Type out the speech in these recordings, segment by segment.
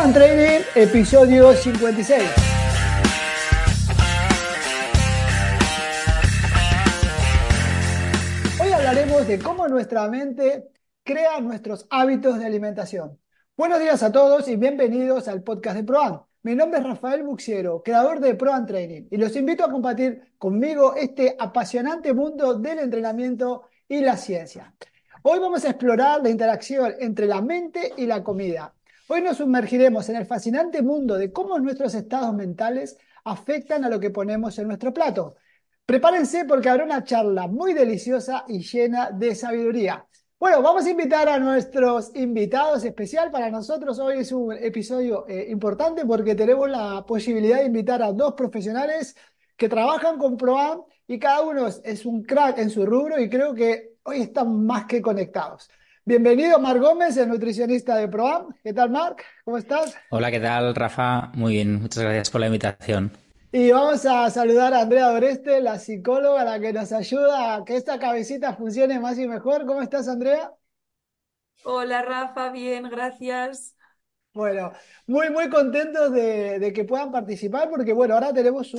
Proam Training, episodio 56. Hoy hablaremos de cómo nuestra mente crea nuestros hábitos de alimentación. Buenos días a todos y bienvenidos al podcast de Proam. Mi nombre es Rafael Buxiero, creador de Proam Training, y los invito a compartir conmigo este apasionante mundo del entrenamiento y la ciencia. Hoy vamos a explorar la interacción entre la mente y la comida. Hoy nos sumergiremos en el fascinante mundo de cómo nuestros estados mentales afectan a lo que ponemos en nuestro plato. Prepárense porque habrá una charla muy deliciosa y llena de sabiduría. Bueno, vamos a invitar a nuestros invitados especial. Para nosotros hoy es un episodio importante porque tenemos la posibilidad de invitar a dos profesionales que trabajan con ProAm y cada uno es un crack en su rubro y creo que hoy están más que conectados. Bienvenido Marc Gómez, el nutricionista de ProAm. ¿Qué tal, Marc? ¿Cómo estás? Hola, ¿qué tal, Rafa? Muy bien, muchas gracias por la invitación. Y vamos a saludar a Andrea Doreste, la psicóloga, la que nos ayuda a que esta cabecita funcione más y mejor. ¿Cómo estás, Andrea? Hola Rafa, bien, gracias. Bueno, muy contentos de que puedan participar porque, bueno, ahora tenemos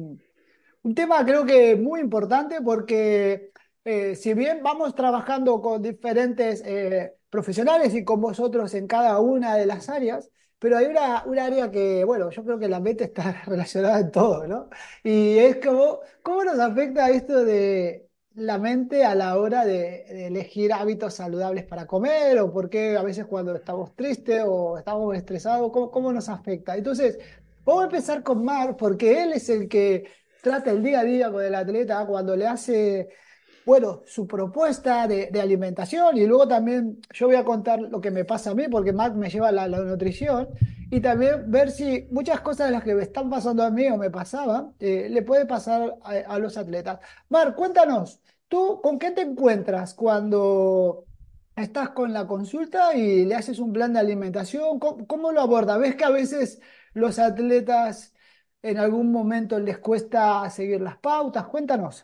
un tema creo que muy importante porque si bien vamos trabajando con diferentes profesionales y con vosotros en cada una de las áreas, pero hay un área que, bueno, yo creo que la mente está relacionada en todo, ¿no? Y es como, ¿cómo nos afecta esto de la mente a la hora de elegir hábitos saludables para comer? ¿O por qué a veces cuando estamos tristes o estamos estresados, cómo nos afecta? Entonces, vamos a empezar con Mar porque él es el que trata el día a día con el atleta cuando le hace, bueno, su propuesta de alimentación y luego también yo voy a contar lo que me pasa a mí porque Marc me lleva la nutrición y también ver si muchas cosas de las que me están pasando a mí o me pasaban le puede pasar a los atletas. Marc, cuéntanos, ¿tú con qué te encuentras cuando estás con la consulta y le haces un plan de alimentación? ¿Cómo lo abordas? ¿Ves que a veces los atletas en algún momento les cuesta seguir las pautas? Cuéntanos.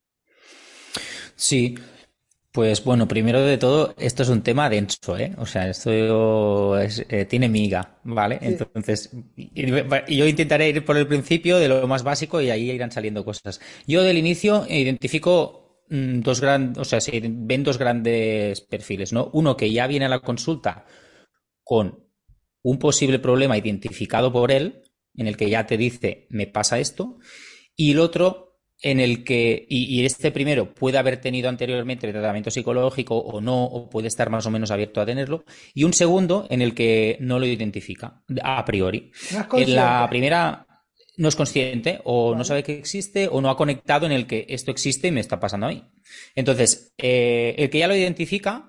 Sí, pues bueno, primero de todo, esto es un tema denso, ¿eh? O sea, tiene miga, ¿vale? Sí, Entonces, y yo intentaré ir por el principio de lo más básico y ahí irán saliendo cosas. Yo del inicio identifico o sea, se ven dos grandes perfiles, ¿no? Uno que ya viene a la consulta con un posible problema identificado por él, en el que ya te dice, me pasa esto, y el otro en el que, y este primero puede haber tenido anteriormente tratamiento psicológico o no, o puede estar más o menos abierto a tenerlo, y un segundo en el que no lo identifica a priori. no es En la consciente. primera no es consciente o no Vale. sabe que existe o no ha conectado en el que esto existe y me está pasando a mí. Entonces, el que ya lo identifica,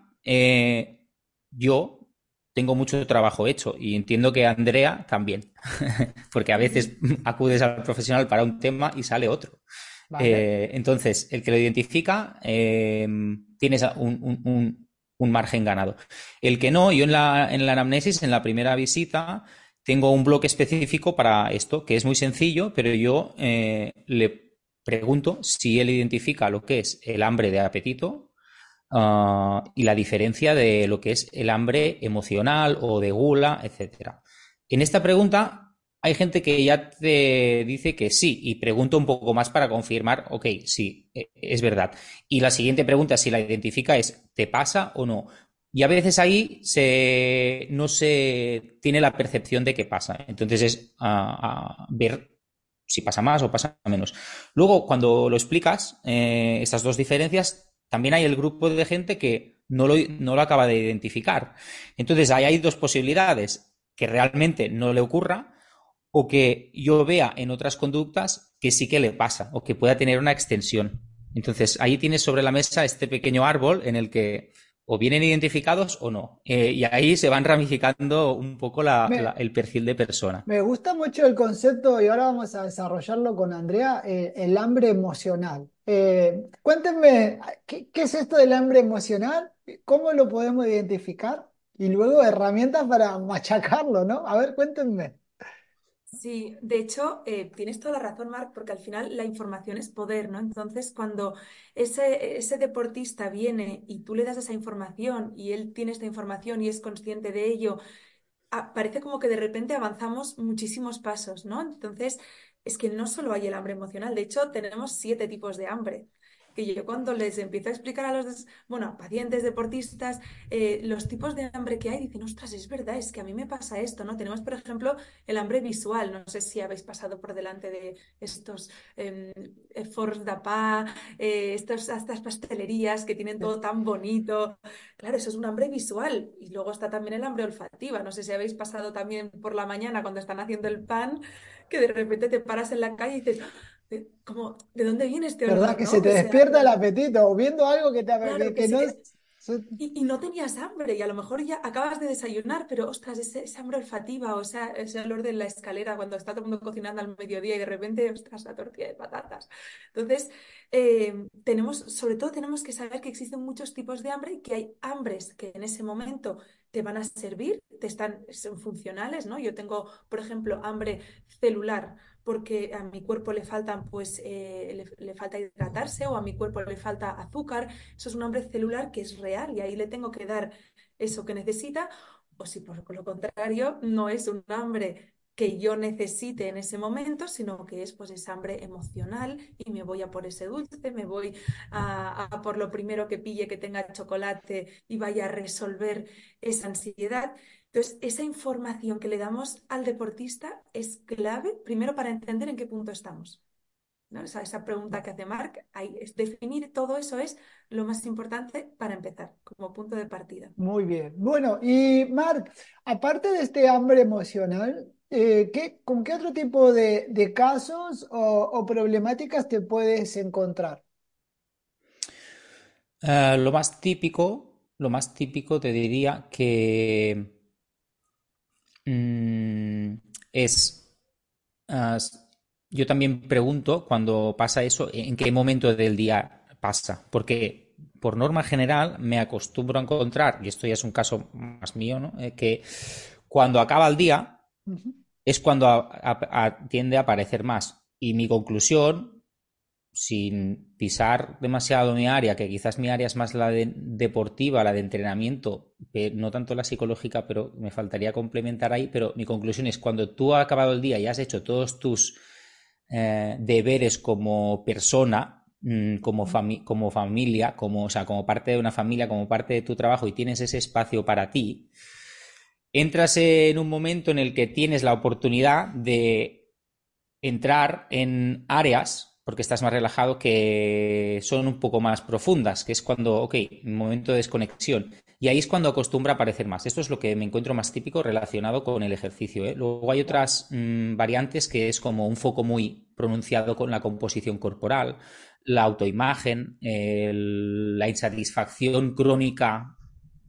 yo tengo mucho trabajo hecho y entiendo que Andrea también, porque a Ujú. veces acudes al profesional para un tema y sale otro. Vale. Entonces, el que lo identifica, tienes un margen ganado. El que no, yo en la anamnesis, en la primera visita, tengo un bloque específico para esto, que es muy sencillo, pero yo le pregunto si él identifica lo que es el hambre de apetito y la diferencia de lo que es el hambre emocional o de gula, etcétera. En esta pregunta hay gente que ya te dice que sí y pregunto un poco más para confirmar, ok, sí, es verdad. Y la siguiente pregunta, si la identifica, es ¿te pasa o no? Y a veces ahí no se tiene la percepción de que pasa. Entonces es ver si pasa más o pasa menos. Luego, cuando lo explicas, estas dos diferencias, también hay el grupo de gente que no lo acaba de identificar. Entonces, ahí hay dos posibilidades, que realmente no le ocurra o que yo vea en otras conductas que sí que le pasa o que pueda tener una extensión. Entonces, ahí tienes sobre la mesa este pequeño árbol en el que o vienen identificados o no. Y ahí se van ramificando un poco Me, el perfil de persona. me gusta mucho el concepto y ahora vamos a desarrollarlo con Andrea, el hambre emocional. Cuéntenme, ¿qué es esto del hambre emocional? ¿Cómo lo podemos identificar? Y luego herramientas para machacarlo, ¿no? A ver, cuéntenme. Sí, de hecho, tienes toda la razón, Marc, porque al final la información es poder, ¿no? Entonces, cuando ese deportista viene y tú le das esa información y él tiene esta información y es consciente de ello, parece como que de repente avanzamos muchísimos pasos, ¿no? Entonces, es que no solo hay el hambre emocional, de hecho, tenemos 7 tipos de hambre. Que yo cuando les empiezo a explicar a bueno, pacientes, deportistas, los tipos de hambre que hay, dicen, ostras, es verdad, es que a mí me pasa esto, ¿no? Tenemos, por ejemplo, el hambre visual. No sé si habéis pasado por delante de estos forns de pa, estas pastelerías que tienen todo tan bonito. Claro, eso es un hambre visual. Y luego está también el hambre olfativa. No sé si habéis pasado también por la mañana cuando están haciendo el pan, que de repente te paras en la calle y dices, como, ¿de dónde viene este ¿Verdad olor, que se no? te O sea, despierta el apetito o viendo algo claro, que no es... y no tenías hambre y a lo mejor ya acabas de desayunar, pero ostras, ese hambre olfativa o sea, ese olor de la escalera cuando está todo el mundo cocinando al mediodía y de repente, ostras, la tortilla de patatas. Entonces, sobre todo tenemos que saber que existen muchos tipos de hambre y que hay hambres que en ese momento te van a servir, son funcionales, ¿no? Yo tengo, por ejemplo, hambre celular porque a mi cuerpo le faltan, pues, le falta hidratarse o a mi cuerpo le falta azúcar. Eso es un hambre celular que es real y ahí le tengo que dar eso que necesita. O si por lo contrario no es un hambre que yo necesite en ese momento, sino que es pues esa hambre emocional y me voy a por ese dulce, me voy a por lo primero que pille que tenga chocolate y vaya a resolver esa ansiedad. Entonces, esa información que le damos al deportista es clave, primero para entender en qué punto estamos. ¿No? Esa pregunta que hace Marc, definir todo eso es lo más importante para empezar, como punto de partida. Muy bien. Bueno, y Marc, aparte de este hambre emocional, con qué otro tipo de casos o problemáticas te puedes encontrar? Lo más típico te diría que mm, es... ah, yo también pregunto cuando pasa eso, en qué momento del día pasa, porque por norma general me acostumbro a encontrar, y esto ya es un caso más mío, ¿no? Que cuando acaba el día Ujú. es cuando tiende a aparecer más. Y mi conclusión, sin pisar demasiado mi área, que quizás mi área es más la deportiva, la de entrenamiento, no tanto la psicológica, pero me faltaría complementar ahí, pero mi conclusión es cuando tú has acabado el día y has hecho todos tus deberes como persona, como familia, o sea, como parte de una familia, como parte de tu trabajo y tienes ese espacio para ti, entras en un momento en el que tienes la oportunidad de entrar en áreas, porque estás más relajado, que son un poco más profundas, que es cuando, ok, un momento de desconexión. Y ahí es cuando acostumbra a aparecer más. Esto es lo que me encuentro más típico relacionado con el ejercicio, ¿eh? Luego hay otras variantes que es como un foco muy pronunciado con la composición corporal, la autoimagen, la insatisfacción crónica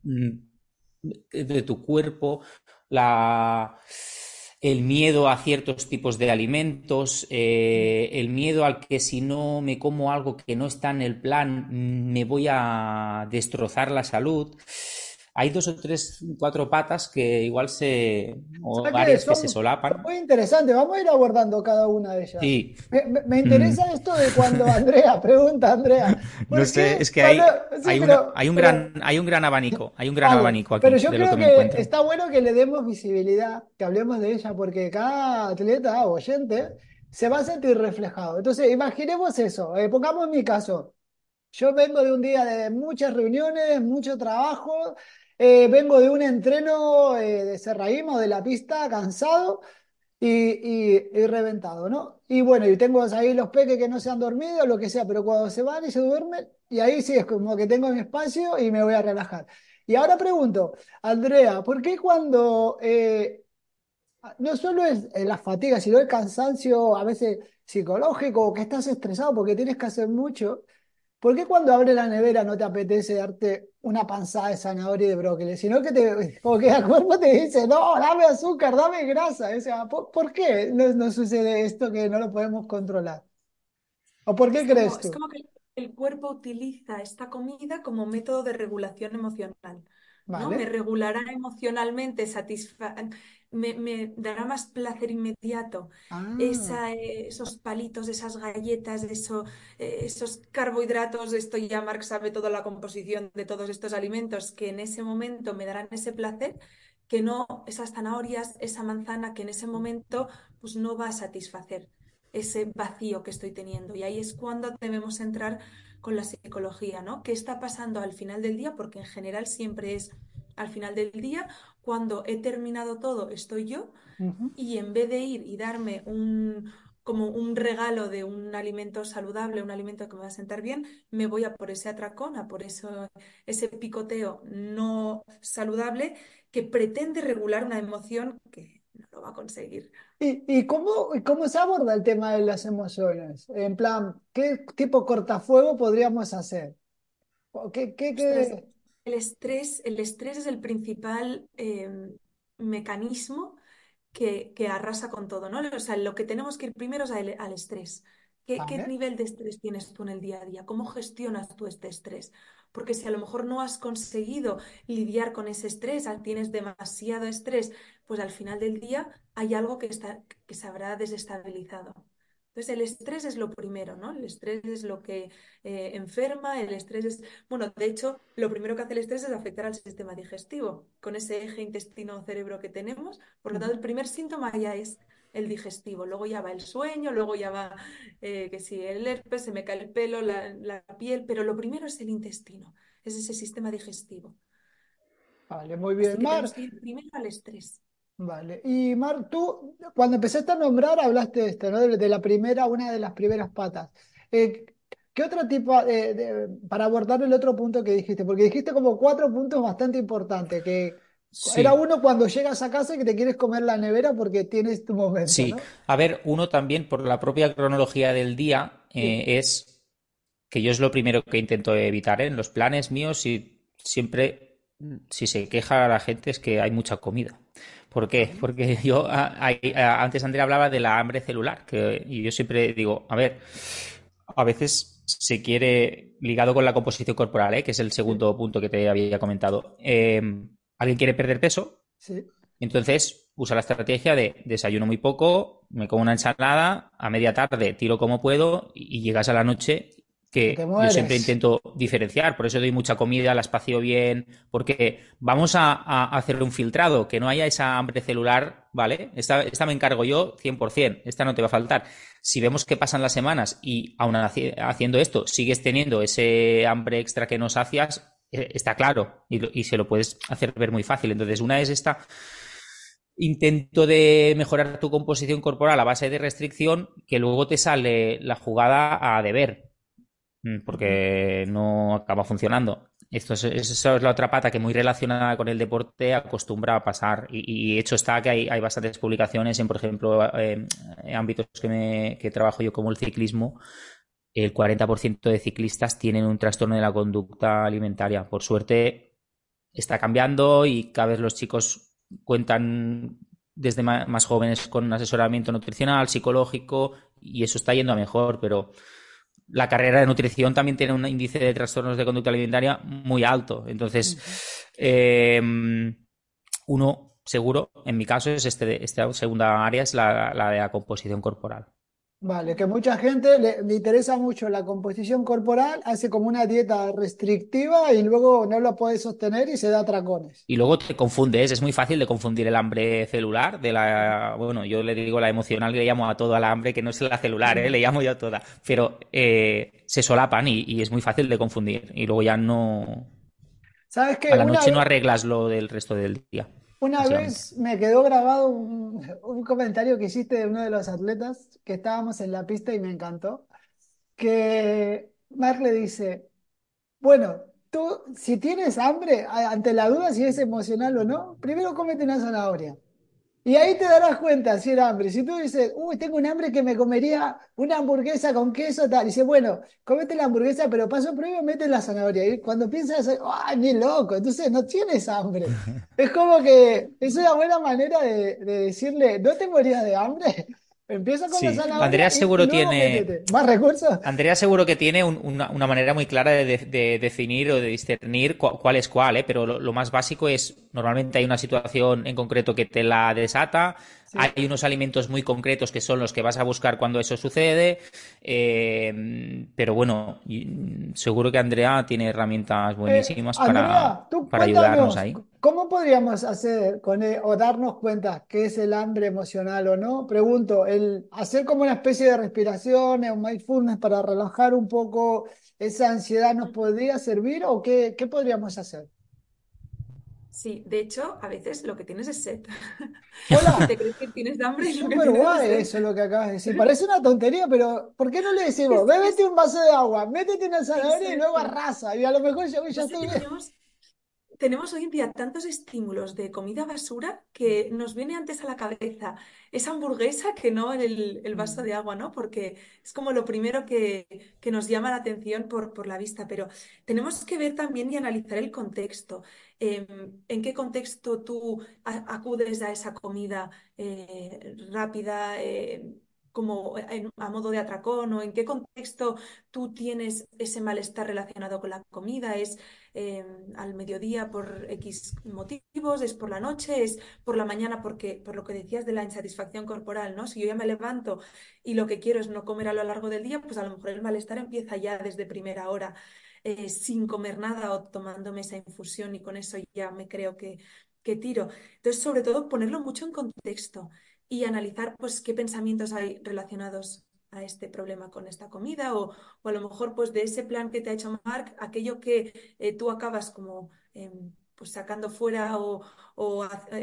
de tu cuerpo, la, el miedo a ciertos tipos de alimentos, el miedo al que si no me como algo que no está en el plan, me voy a destrozar la salud. Hay dos o tres, cuatro patas que igual o ¿Sabes qué? áreas que se Son solapan. muy interesantes. Vamos a ir abordando cada una de ellas. Sí. Me Mm. interesa esto de cuando Andrea, pregunta Andrea, No ¿por sé, qué es que cuando... Sí, pero hay un gran vale, abanico pero aquí yo de lo creo que me que encuentro. está bueno que le demos visibilidad, que hablemos de ella, porque cada atleta o oyente se va a sentir reflejado. Entonces, imaginemos eso, pongamos mi caso. Yo vengo de un día de muchas reuniones, mucho trabajo, vengo de un entreno de Serraíma o de la pista cansado y reventado, ¿no? Y bueno, y tengo ahí los peques que no se han dormido, lo que sea, pero cuando se van y se duermen, y ahí sí es como que tengo mi espacio y me voy a relajar. Y ahora pregunto, Andrea, ¿por qué cuando no solo es la fatiga, sino el cansancio a veces psicológico, o que estás estresado porque tienes que hacer mucho? ¿Por qué cuando abres la nevera no te apetece darte una panzada de zanahoria y de brócoli? Sino que como que el cuerpo te dice, no, dame azúcar, dame grasa. O sea, ¿por qué no sucede esto que no lo podemos controlar? ¿O por qué crees Es tú? como que el cuerpo utiliza esta comida como método de regulación emocional, ¿no? Me ¿Vale? regulará emocionalmente, me dará más placer inmediato. Ah, Esos palitos, esas galletas, esos carbohidratos, esto ya Marc sabe toda la composición de todos estos alimentos que en ese momento me darán ese placer, que no, esas zanahorias, esa manzana que en ese momento pues no va a satisfacer ese vacío que estoy teniendo. Y ahí es cuando debemos entrar con la psicología, ¿no? ¿Qué está pasando al final del día? Porque en general siempre es al final del día, cuando he terminado todo, estoy yo, Ujú. y en vez de ir y darme como un regalo de un alimento saludable, un alimento que me va a sentar bien, me voy a por ese atracón, a por ese picoteo no saludable que pretende regular una emoción que no lo va a conseguir. Y cómo se aborda el tema de las emociones? En plan, ¿qué tipo cortafuego podríamos hacer? ¿O Ostras, qué? el estrés es el principal mecanismo que arrasa con todo, ¿no? O sea, lo que tenemos que ir primero es al estrés. ¿Qué Vale. nivel de estrés tienes tú en el día a día? ¿Cómo gestionas tú este estrés? Porque si a lo mejor no has conseguido lidiar con ese estrés, tienes demasiado estrés, pues al final del día hay algo que se habrá desestabilizado. Entonces, el estrés es lo primero, ¿no? El estrés es lo que enferma, el estrés es, bueno, de hecho, lo primero que hace el estrés es afectar al sistema digestivo, con ese eje intestino-cerebro que tenemos. Por lo tanto, Ujú. el primer síntoma ya es el digestivo. Luego ya va el sueño, luego ya va que si el herpes, se me cae el pelo, la piel, pero lo primero es el intestino, es ese sistema digestivo. Vale, muy Así bien. que Mar, tenemos que ir primero al estrés. vale. Y Mar, tú cuando empezaste a nombrar hablaste de esto, ¿no? De la primera, una de las primeras patas. Eh, ¿Qué otro tipo, para abordar el otro punto que dijiste? Porque dijiste como cuatro puntos bastante importantes, que era Sí, uno cuando llegas a casa y que te quieres comer la nevera porque tienes tu momento, sí. ¿no? A ver, uno también por la propia cronología del día Sí. es que yo es lo primero que intento evitar, ¿eh? En los planes míos y siempre, si se queja la gente es que hay mucha comida. ¿Por qué? Vale. Porque yo antes Andrea hablaba de la hambre celular, y yo siempre digo, a ver, a veces se quiere, ligado con la composición corporal, ¿eh? Que es el Sí, segundo punto que te había comentado. Alguien quiere perder peso, sí. entonces usa la estrategia de desayuno muy poco, me como una ensalada, a media tarde tiro como puedo y llegas a la noche Y te que yo siempre mueres. intento diferenciar, por eso doy mucha comida, la espacio bien, porque vamos a hacer un filtrado, que no haya esa hambre celular, ¿vale? Esta me encargo yo 100%, esta no te va a faltar. Si vemos que pasan las semanas y aún haciendo esto sigues teniendo ese hambre extra que no sacias, está claro y se lo puedes hacer ver muy fácil. Entonces, una es esta intento de mejorar tu composición corporal a base de restricción, que luego te sale la jugada a deber, Ujú. porque no acaba funcionando. Eso es la otra pata que muy relacionada con el deporte acostumbra a pasar. Y hecho está que hay bastantes publicaciones en, por ejemplo, ámbitos que trabajo yo como el ciclismo. El 40% de ciclistas tienen un trastorno de la conducta alimentaria. Por suerte está cambiando y cada vez los chicos cuentan desde más jóvenes con un asesoramiento nutricional, psicológico, y eso está yendo a mejor, pero la carrera de nutrición también tiene un índice de trastornos de conducta alimentaria muy alto. Entonces, Ujú. eh, uno seguro, en mi caso, es esta segunda área, es la de la composición corporal. Vale, que mucha gente le interesa mucho la composición corporal, hace como una dieta restrictiva y luego no lo puede sostener y se da atracones. Y luego te confundes, es muy fácil de confundir el hambre celular de bueno, yo le digo la emocional, que le llamo a toda la hambre, que no es la celular, Ujú. le llamo yo a toda, pero se solapan y es muy fácil de confundir. Y luego ya no, ¿Sabes a qué? la noche no arreglas lo del resto del día, Una básicamente. vez me quedó grabado un comentario que hiciste de uno de los atletas que estábamos en la pista y me encantó, que Mark le dice, bueno, tú si tienes hambre, ante la duda si es emocional o no, primero cómete una zanahoria. Y ahí te darás cuenta si era hambre. Si tú dices, uy, tengo un hambre que me comería una hamburguesa con queso, tal. Y dice, bueno, comete la hamburguesa, pero paso previo, mete la zanahoria. Y cuando piensas, ¡ay, ni loco! Entonces no tienes hambre. Es como que es una buena manera de decirle, ¿no te morías de hambre? Empieza con la Sí, zanahoria y luego métete. ¿Más recursos? Andrea seguro que tiene una manera muy clara de definir o de discernir cuál es cuál, ¿eh? Pero lo más básico es, normalmente hay una situación en concreto que te la desata, Sí. Hay unos alimentos muy concretos que son los que vas a buscar cuando eso sucede, pero bueno, seguro que Andrea tiene herramientas buenísimas Andrea, tú para ayudarnos cuéntanos, ahí. ¿cómo podríamos hacer o darnos cuenta qué es el hambre emocional o no? Pregunto, el hacer como una especie de respiraciones o mindfulness para relajar un poco esa ansiedad nos podría servir o qué podríamos hacer? Sí, de hecho, a veces lo que tienes es sed. Y Hola, te crees que tienes hambre es y lo que súper tienes es guay sed. eso lo que acabas de decir. Parece una tontería, pero ¿por qué no le decimos, Es, bébete es, un vaso de agua, métete una zanahoria y luego exacto. arrasa? Y a lo mejor yo ya Pasa estoy que bien. tenemos hoy en día tantos estímulos de comida basura que nos viene antes a la cabeza esa hamburguesa que no el vaso de agua, ¿no? Porque es como lo primero que nos llama la atención por la vista, pero tenemos que ver también y analizar el contexto. ¿En qué contexto tú acudes a esa comida rápida? Como a modo de atracón, o en qué contexto tú tienes ese malestar relacionado con la comida, eh, al mediodía por X motivos, es por la noche, es por la mañana porque, por lo que decías de la insatisfacción corporal, ¿no? Si yo ya me levanto y lo que quiero es no comer a lo largo del día, pues a lo mejor el malestar empieza ya desde primera hora, sin comer nada o tomándome esa infusión y con eso ya me creo que tiro. Entonces, sobre todo, ponerlo mucho en contexto y analizar pues qué pensamientos hay relacionados a este problema con esta comida o a lo mejor pues de ese plan que te ha hecho Mark, aquello que tú acabas como pues sacando fuera o,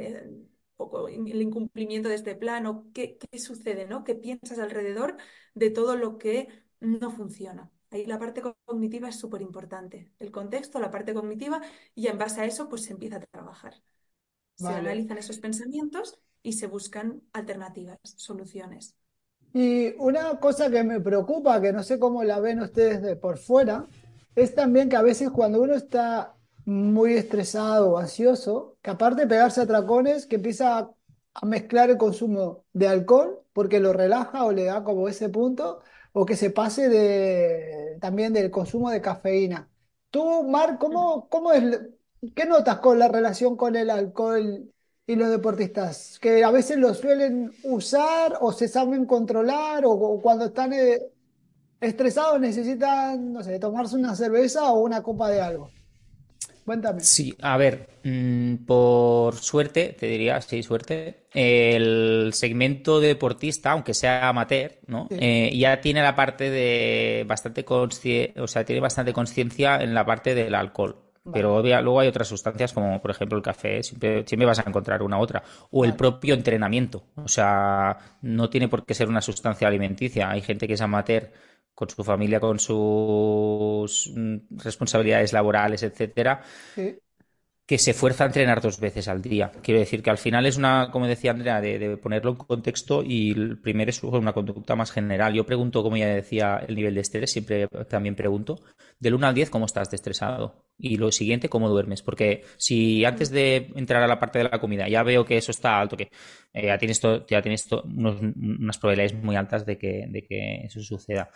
o el incumplimiento de este plan o qué sucede, ¿no? ¿Qué piensas alrededor de todo lo que no funciona? Ahí la parte cognitiva es súper importante. El contexto, la parte cognitiva y en base a eso pues se empieza a trabajar. Se Vale. analizan esos pensamientos y se buscan alternativas, soluciones. Y una cosa que me preocupa, que no sé cómo la ven ustedes de por fuera, es también que a veces cuando uno está muy estresado o ansioso, que aparte de pegarse a atracones, que empieza a mezclar el consumo de alcohol porque lo relaja o le da como ese punto, o que se pase también del consumo de cafeína. Tú, Mar, ¿cómo es, qué notas con la relación con el alcohol y los deportistas, que a veces lo suelen usar o se saben controlar o cuando están estresados necesitan, no sé, tomarse una cerveza o una copa de algo? Cuéntame. Sí, a ver, por suerte, te diría, sí, suerte, el segmento deportista, aunque sea amateur, ¿no? Sí, Ya tiene la parte de bastante o sea, tiene bastante conciencia en la parte del alcohol. Pero vale, luego hay otras sustancias como, por ejemplo, el café, siempre vas a encontrar una otra. O el vale. propio entrenamiento. O sea, no tiene por qué ser una sustancia alimenticia. Hay gente que es amateur con su familia, con sus responsabilidades laborales, etcétera, Sí, que se fuerza a entrenar 2 veces al día. Quiero decir que al final es una, como decía Andrea, de ponerlo en contexto y el primero es una conducta más general. Yo pregunto, como ya decía, el nivel de estrés, siempre también pregunto, del 1 al 10, ¿cómo estás de estresado? Y lo siguiente, ¿cómo duermes? Porque si antes Mm. de entrar a la parte de la comida ya veo que eso está alto, que ya tienes unas probabilidades muy altas de que eso suceda.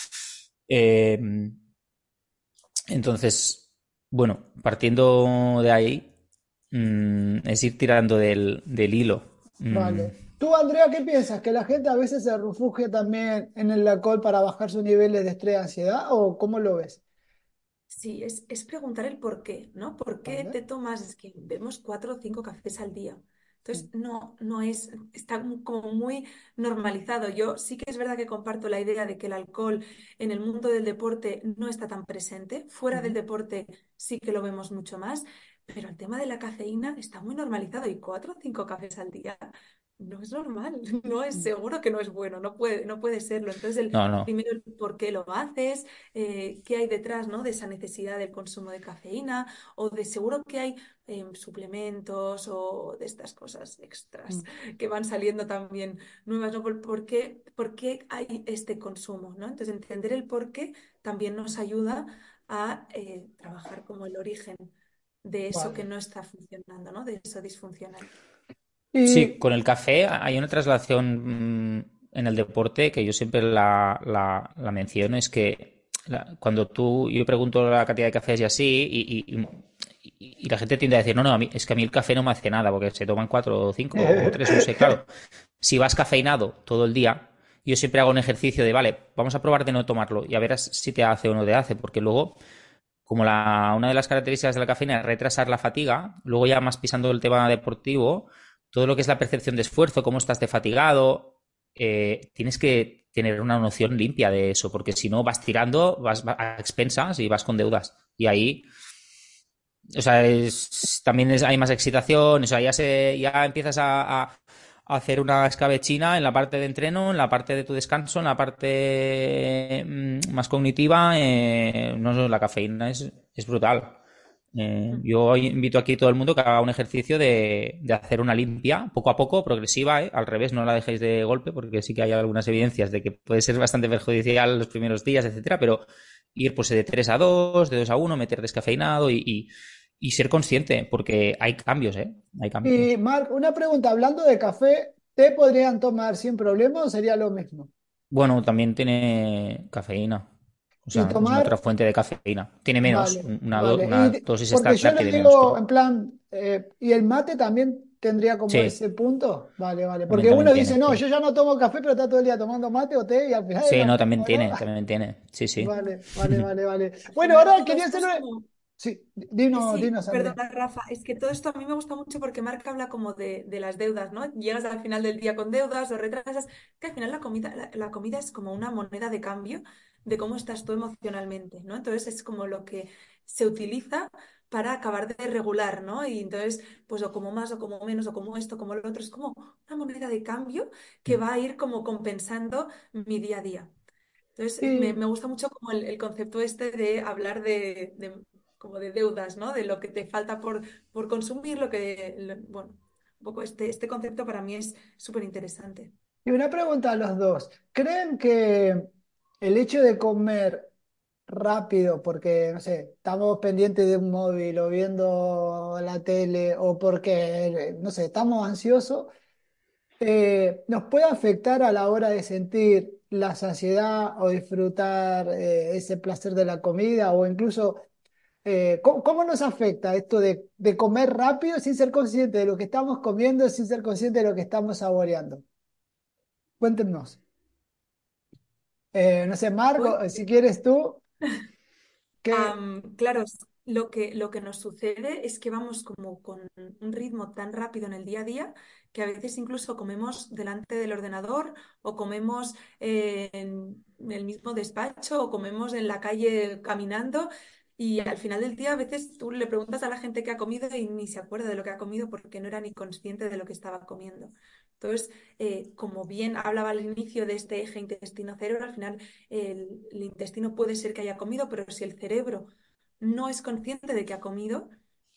Eh, entonces, bueno, partiendo de ahí, es ir tirando del hilo. vale. Tú, Andrea, ¿qué piensas? ¿Que la gente a veces se refugia también en el alcohol para bajar sus niveles de estrés y ansiedad o cómo lo ves? Sí, es preguntar el por qué, ¿no? ¿Por qué Vale. te tomas? Es que bebemos 4 o 5 cafés al día. Entonces, no es, está como muy normalizado. Yo sí que es verdad que comparto la idea de que el alcohol en el mundo del deporte no está tan presente. Fuera del Ujú. deporte sí que lo vemos mucho más, pero el tema de la cafeína está muy normalizado y 4 o 5 cafés al día no es normal, no es seguro que no es bueno, no puede serlo. Entonces, No, no. primero el por qué lo haces, qué hay detrás, ¿no? De esa necesidad del consumo de cafeína o de seguro que hay suplementos o de estas cosas extras Mm. que van saliendo también nuevas, ¿no? ¿Por qué hay este consumo, ¿no? Entonces, entender el por qué también nos ayuda a trabajar como el origen de eso que Vale. no está funcionando, ¿no? De eso disfuncional. Sí, Y con el café hay una traslación en el deporte que yo siempre la menciono, es que cuando yo pregunto la cantidad de cafés y así, y la gente tiende a decir, no, no, es que a mí el café no me hace nada, porque se toman cuatro o cinco o tres, no sé, claro. Si vas cafeinado todo el día, yo siempre hago un ejercicio de, vale, vamos a probar de no tomarlo y a ver si te hace o no te hace, porque luego, como una de las características de la cafeína es retrasar la fatiga, luego ya más pisando el tema deportivo, todo lo que es la percepción de esfuerzo, cómo estás de fatigado, tienes que tener una noción limpia de eso, porque si no vas tirando, vas a expensas y vas con deudas. Y ahí, o sea, también hay más excitación, o sea, ya empiezas a hacer una escabechina en la parte de entreno, en la parte de tu descanso, en la parte más cognitiva. No sé, la cafeína es brutal. Yo invito aquí a todo el mundo que haga un ejercicio de hacer una limpia, poco a poco, progresiva, ¿eh? Al revés, no la dejéis de golpe, porque sí que hay algunas evidencias de que puede ser bastante perjudicial los primeros días, etcétera, pero ir pues de 3 a 2 de 2 a uno, meter descafeinado y ser consciente, porque hay cambios, ¿eh? Hay cambios. Y Marc, una pregunta, hablando de café, ¿té podrían tomar sin problema o sería lo mismo? Bueno, también tiene cafeína. O Y sea, es una otra tomar, fuente de cafeína. Tiene menos, vale, vale. una dosis Porque yo estándar les tiene menos, digo, pero en plan, ¿y el mate también tendría como sí, ese punto? Vale, vale. Porque también uno dice, tiene, no, sí. yo ya no tomo café, pero está todo el día tomando mate o té y al final es Sí, lo no, mismo, ¿no? también tiene. Sí, sí. Vale, vale, vale, vale. Al Bueno, final ahora todo quería esto es hacerlo. como... Sí, dinos, Sí, dinos, Andrea. perdona, Rafa, es que todo esto a mí me gusta mucho porque Marca habla como de las deudas, ¿no? Llegas al final del día con deudas o retrasas, que al final la comida es como una moneda de cambio de cómo estás tú emocionalmente, ¿no? Entonces es como lo que se utiliza para acabar de regular, ¿no? Y entonces, pues o como más o como menos o como esto, como lo otro, es como una moneda de cambio que va a ir como compensando mi día a día. Entonces, Y, me gusta mucho como el concepto este de hablar como de deudas, ¿no? De lo que te falta por consumir, bueno, un poco este concepto para mí es súper interesante. y una pregunta a los dos. ¿Creen que el hecho de comer rápido, porque, no sé, estamos pendientes de un móvil o viendo la tele o porque, no sé, estamos ansiosos, nos puede afectar a la hora de sentir la saciedad o disfrutar ese placer de la comida o incluso, ¿cómo nos afecta esto de comer rápido sin ser consciente de lo que estamos comiendo, sin ser consciente de lo que estamos saboreando? Cuéntenos. No sé, Marco, Uy, si quieres tú, que Claro, lo que nos sucede es que vamos como con un ritmo tan rápido en el día a día que a veces incluso comemos delante del ordenador o comemos en el mismo despacho o comemos en la calle caminando y al final del día a veces tú le preguntas a la gente qué ha comido y ni se acuerda de lo que ha comido porque no era ni consciente de lo que estaba comiendo. Entonces, como bien hablaba al inicio de este eje intestino-cerebro, al final el intestino puede ser que haya comido, pero si el cerebro no es consciente de que ha comido,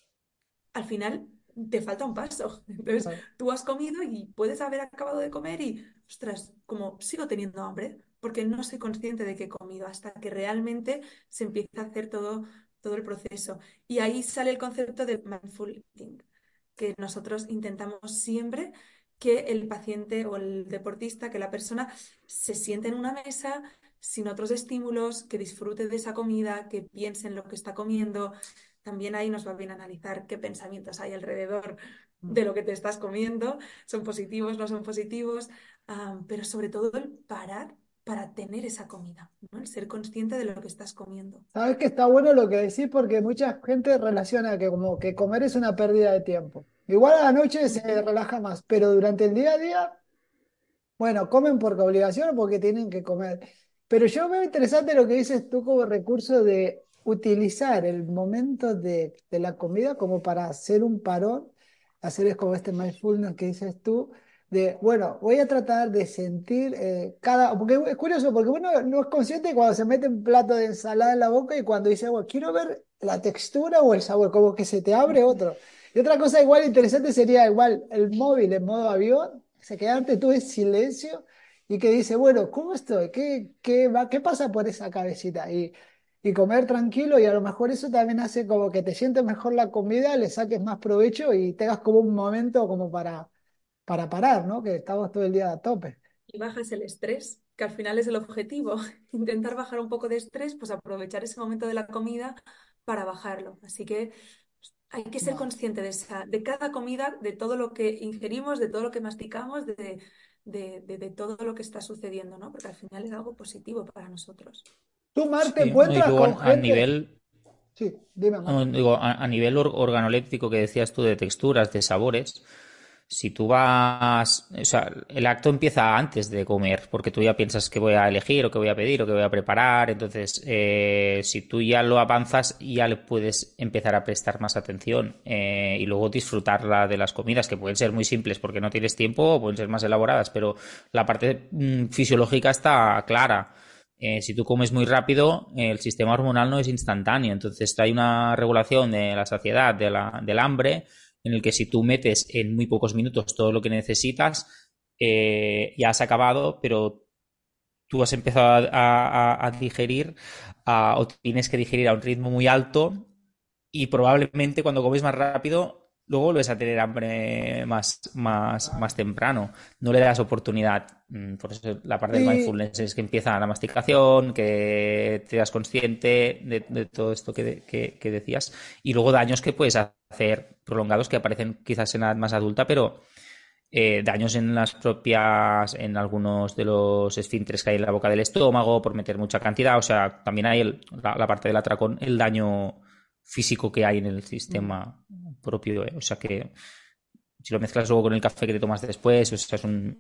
al final te falta un paso. Entonces, tú has comido y puedes haber acabado de comer y, ostras, como sigo teniendo hambre, porque no soy consciente de que he comido hasta que realmente se empieza a hacer todo el proceso. Y ahí sale el concepto del mindful eating, que nosotros intentamos siempre que el paciente o el deportista, que la persona se siente en una mesa sin otros estímulos, que disfrute de esa comida, que piense en lo que está comiendo. También ahí nos va bien analizar qué pensamientos hay alrededor de lo que te estás comiendo, son positivos, no son positivos, pero sobre todo el parar para tener esa comida, ¿no? El ser consciente de lo que estás comiendo. sabes que está bueno lo que decís porque mucha gente relaciona que como que comer es una pérdida de tiempo. Igual a la noche se Ujú. relaja más, pero durante el día a día, bueno, comen porque obligación o porque tienen que comer. Pero yo veo interesante lo que dices tú como recurso de utilizar el momento de la comida como para hacer un parón, hacer es como este mindfulness que dices tú, de, bueno, voy a tratar de sentir porque es curioso, porque uno no es consciente cuando se mete un plato de ensalada en la boca y cuando dice, bueno, quiero ver la textura o el sabor, como que se te abre otro. Y otra cosa igual interesante sería igual el móvil en modo avión, se quedarte tú en silencio y que dice, bueno, ¿cómo estoy? ¿Qué pasa por esa cabecita? Y comer tranquilo y a lo mejor eso también hace como que te sientes mejor la comida, le saques más provecho y tengas como un momento como para parar, ¿no? Que estamos todo el día a tope. Y bajas el estrés, que al final es el objetivo. Intentar bajar un poco de estrés, pues aprovechar ese momento de la comida para bajarlo. Así que hay que ser Vale. consciente de cada comida, de todo lo que ingerimos, de todo lo que masticamos, de todo lo que está sucediendo, ¿no? Porque al final es algo positivo para nosotros. ¿Tú, Mar, te Sí, ¿no? Y encuentras luego con a gente? nivel, Sí, dime, Mar. digo, a nivel organoléptico que decías tú de texturas, de sabores, si tú vas, o sea, el acto empieza antes de comer, porque tú ya piensas que voy a elegir o que voy a pedir o que voy a preparar, entonces si tú ya lo avanzas, ya le puedes empezar a prestar más atención y luego disfrutarla de las comidas, que pueden ser muy simples porque no tienes tiempo o pueden ser más elaboradas, pero la parte fisiológica está clara. Si tú comes muy rápido, el sistema hormonal no es instantáneo, entonces hay una regulación de la saciedad, del hambre, en el que si tú metes en muy pocos minutos todo lo que necesitas, ya has acabado, pero tú has empezado a digerir o tienes que digerir a un ritmo muy alto y probablemente cuando comes más rápido, luego vuelves a tener hambre más temprano. No le das oportunidad. Por eso la parte del Y mindfulness es que empieza la masticación, que te das consciente de todo esto que decías. Y luego daños que puedes hacer prolongados que aparecen quizás en la edad más adulta, pero daños en las propias, en algunos de los esfínteres que hay en la boca del estómago por meter mucha cantidad. O sea, también hay la parte del atracón, el daño físico que hay en el mm, sistema propio. O sea que si lo mezclas luego con el café que te tomas después, o sea,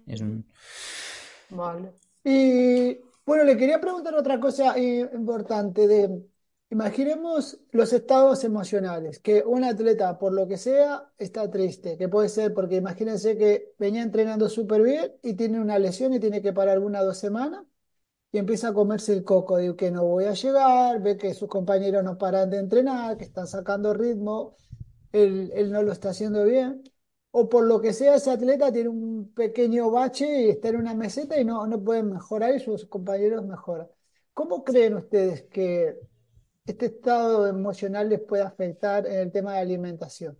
vale. Y bueno, le quería preguntar otra cosa importante imaginemos los estados emocionales, que un atleta, por lo que sea, está triste, que puede ser porque imagínense que venía entrenando súper bien y tiene una lesión y tiene que parar 1 o 2 semanas y empieza a comerse el coco, de que no voy a llegar, ve que sus compañeros no paran de entrenar, que están sacando ritmo, él no lo está haciendo bien, o por lo que sea, ese atleta tiene un pequeño bache y está en una meseta y no puede mejorar y sus compañeros mejoran. ¿Cómo creen ustedes que este estado emocional les puede afectar en el tema de alimentación?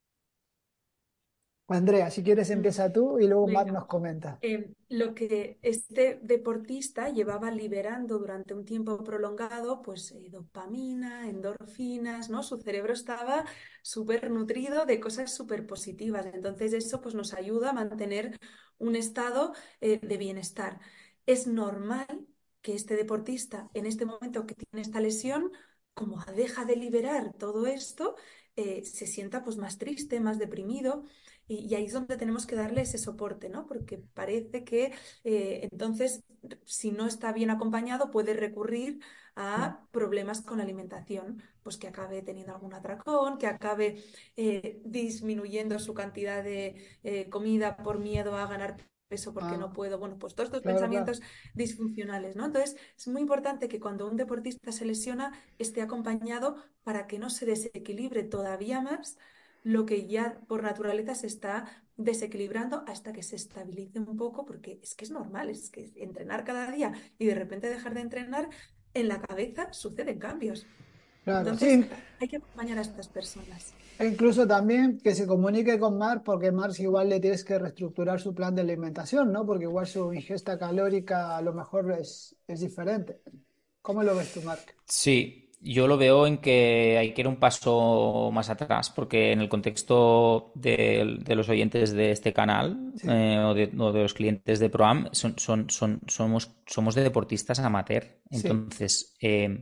Andrea, si quieres Mm, empieza tú y luego Mar Venga. nos comenta. Lo que este deportista llevaba liberando durante un tiempo prolongado, pues dopamina, endorfinas, ¿no? Su cerebro estaba súper nutrido de cosas súper positivas. Entonces eso pues nos ayuda a mantener un estado de bienestar. Es normal que este deportista en este momento que tiene esta lesión, como deja de liberar todo esto, se sienta pues más triste, más deprimido. Y ahí es donde tenemos que darle ese soporte, ¿no? Porque parece que entonces, si no está bien acompañado, puede recurrir a problemas con la alimentación, pues que acabe teniendo algún atracón, que acabe disminuyendo su cantidad de comida por miedo a ganar peso porque no Ah, puedo. Bueno, pues todos estos claro, claro. pensamientos disfuncionales, ¿no? Entonces, es muy importante que cuando un deportista se lesiona, esté acompañado para que no se desequilibre todavía más lo que ya por naturaleza se está desequilibrando hasta que se estabilice un poco, porque es que es normal, es que entrenar cada día y de repente dejar de entrenar, en la cabeza suceden cambios. Claro, Entonces, sí. hay que acompañar a estas personas. E incluso también que se comunique con Mark, porque Mark igual le tienes que reestructurar su plan de alimentación, ¿no? Porque igual su ingesta calórica a lo mejor es diferente. ¿Cómo lo ves tú, Mark? Sí, yo lo veo en que hay que ir un paso más atrás, porque en el contexto de los oyentes de este canal Sí, o de los clientes de ProAm, somos de deportistas amateur. sí. Entonces,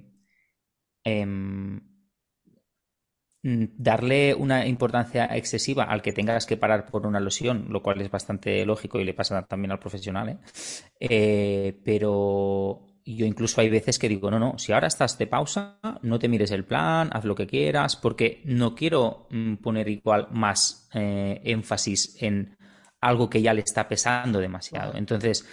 em, darle una importancia excesiva al que tengas que parar por una lesión, lo cual es bastante lógico y le pasa también al profesional, ¿eh? Pero yo incluso hay veces que digo, no, no, si ahora estás de pausa, no te mires el plan, haz lo que quieras, porque no quiero poner igual más énfasis en algo que ya le está pesando demasiado. Vale, Entonces,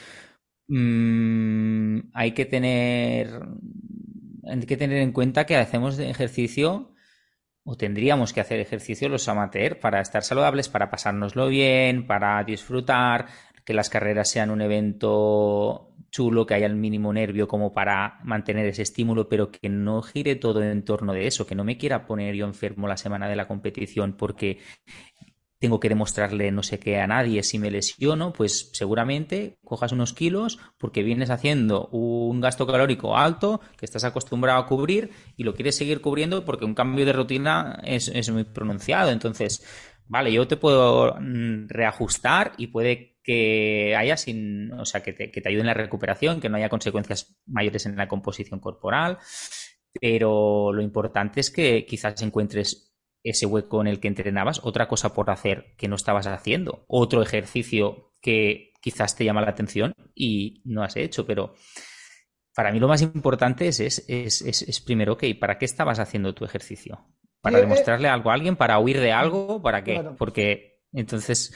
hay que tener en cuenta que hacemos ejercicio o tendríamos que hacer ejercicio los amateurs para estar saludables, para pasárnoslo bien, para disfrutar, que las carreras sean un evento chulo, que haya el mínimo nervio como para mantener ese estímulo, pero que no gire todo en torno de eso, que no me quiera poner yo enfermo la semana de la competición porque tengo que demostrarle no sé qué a nadie si me lesiono, pues seguramente cojas unos kilos porque vienes haciendo un gasto calórico alto que estás acostumbrado a cubrir y lo quieres seguir cubriendo porque un cambio de rutina es muy pronunciado. Entonces, vale, yo te puedo reajustar y puede que haya o sea, que te ayude en la recuperación, que no haya consecuencias mayores en la composición corporal, pero lo importante es que quizás encuentres ese hueco en el que entrenabas, otra cosa por hacer que no estabas haciendo, otro ejercicio que quizás te llama la atención y no has hecho, pero para mí lo más importante es primero, ok, ¿para qué estabas haciendo tu ejercicio? Sí, ¿Para demostrarle algo a alguien? ¿Para huir de algo? ¿Para qué? claro. Porque entonces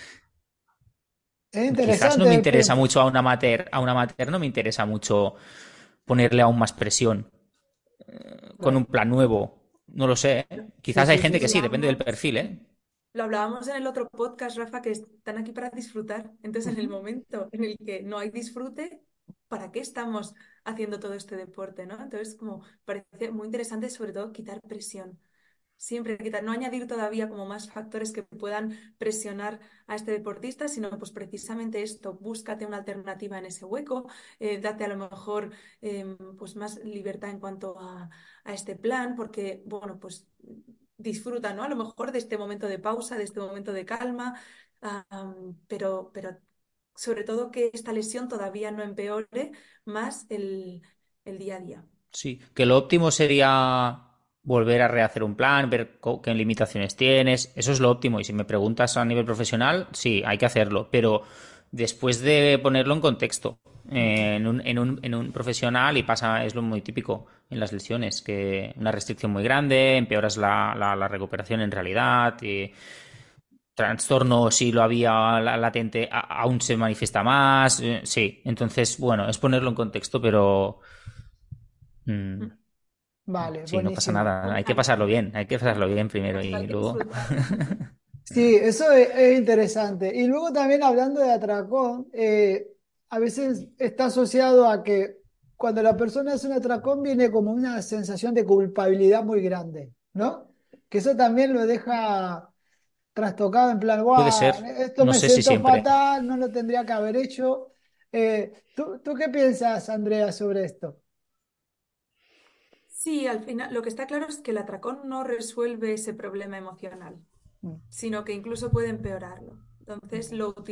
Es quizás no interesante me el interesa punto. mucho a un amateur no me interesa mucho ponerle aún más presión con un Claro. plan nuevo. No lo sé, ¿eh? Sí, Quizás hay sí, sí, gente que sí, sí. depende del Hablamos, perfil, ¿eh? lo hablábamos en el otro podcast, Rafa, que están aquí para disfrutar. Entonces, en el Ujú. momento en el que no hay disfrute, ¿para qué estamos haciendo todo este deporte, ¿no? Entonces, como parece muy interesante, sobre todo, quitar presión. Siempre quitar, no añadir todavía como más factores que puedan presionar a este deportista, sino pues precisamente esto, búscate una alternativa en ese hueco, date a lo mejor pues más libertad en cuanto a este plan, porque bueno, pues disfruta, ¿no? A lo mejor de este momento de pausa, de este momento de calma, pero sobre todo que esta lesión todavía no empeore más el día a día. Sí, que lo óptimo sería volver a rehacer un plan, ver qué limitaciones tienes. Eso es lo óptimo. Y si me preguntas a nivel profesional, sí, hay que hacerlo. Pero después de ponerlo en contexto, en un profesional, y pasa, es lo muy típico en las lesiones, que una restricción muy grande, empeoras la recuperación en realidad. Y trastorno, si lo había latente, aún se manifiesta más. Sí, entonces, bueno, es ponerlo en contexto, pero. mm, Vale, Sí, no pasa buenísimo. nada. Con Hay que pasarlo calma. bien, hay que pasarlo bien primero Hay y que luego. disfrutar. Sí, eso es interesante. Y luego también hablando de atracón, a veces está asociado a que cuando la persona hace un atracón viene como una sensación de culpabilidad muy grande, ¿no? Que eso también lo deja trastocado en plan, Puede "Guau, ser, esto no me sé si siento siempre. fatal, no lo tendría que haber hecho". ¿Tú qué piensas, Andrea, sobre esto? Sí, al final lo que está claro es que el atracón no resuelve ese problema emocional, Mm, sino que incluso puede empeorarlo. Entonces,